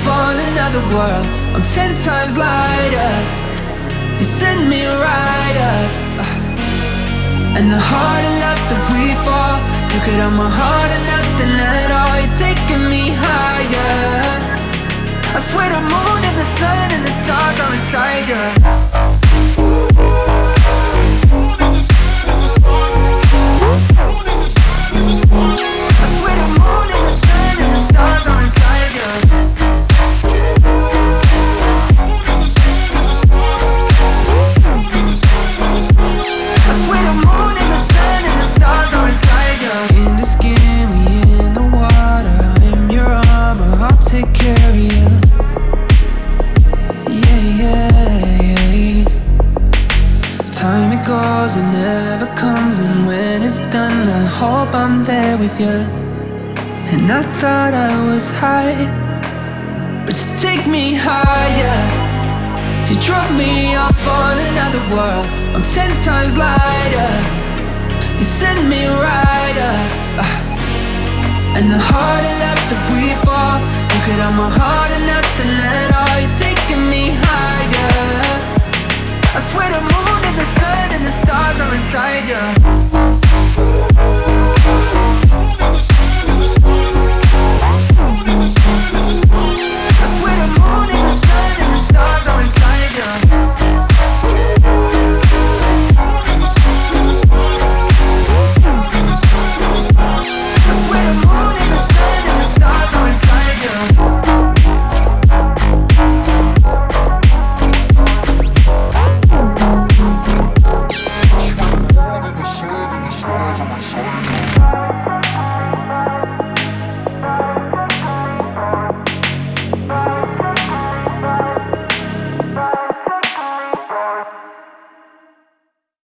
on another world. I'm 10 times lighter. You send me right up. And the harder left that we fall, you could have my heart and nothing at all. You're taking me higher. I swear the moon and the sun and the stars are inside you. I swear the moon and the sun and the stars are inside you. I swear the moon and the sun and the stars are inside you. Skin to skin, we in the water. I'm your armor, I'll take care of you. Yeah. Time it goes, it never comes, and when it's done, I hope I'm there with you. And I thought I was high, but you take me higher. You drop me off on another world. I'm 10 times lighter. You send me right up. And the harder left that we fall, you could have my heart and nothing at all. You're taking me higher. I swear the moon and the sun and the stars are inside you.